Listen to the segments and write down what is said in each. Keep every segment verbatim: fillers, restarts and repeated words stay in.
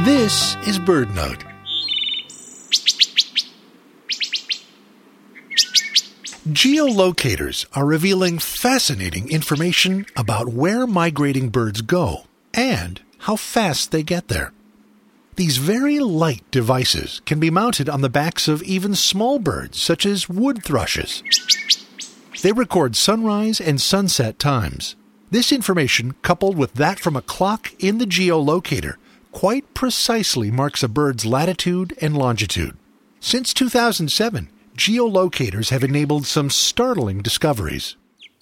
This is BirdNote. Geolocators are revealing fascinating information about where migrating birds go and how fast they get there. These very light devices can be mounted on the backs of even small birds, such as wood thrushes. They record sunrise and sunset times. This information, coupled with that from a clock in the geolocator, quite precisely marks a bird's latitude and longitude. Since two thousand seven, geolocators have enabled some startling discoveries.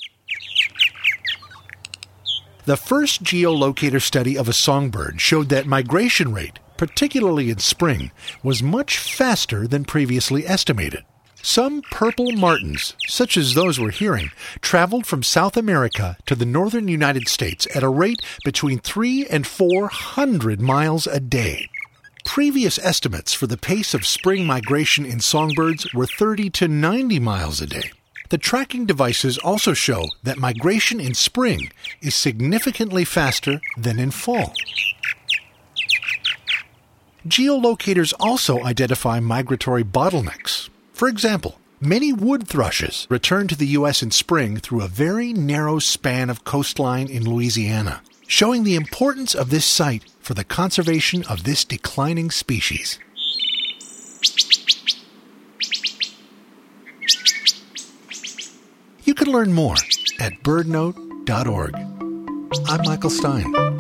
The first geolocator study of a songbird showed that migration rate, particularly in spring, was much faster than previously estimated. Some purple martins, such as those we're hearing, traveled from South America to the northern United States at a rate between three and four hundred miles a day. Previous estimates for the pace of spring migration in songbirds were thirty to ninety miles a day. The tracking devices also show that migration in spring is significantly faster than in fall. Geolocators also identify migratory bottlenecks. For example, many wood thrushes return to the U S in spring through a very narrow span of coastline in Louisiana, showing the importance of this site for the conservation of this declining species. You can learn more at bird note dot org. I'm Michael Stein.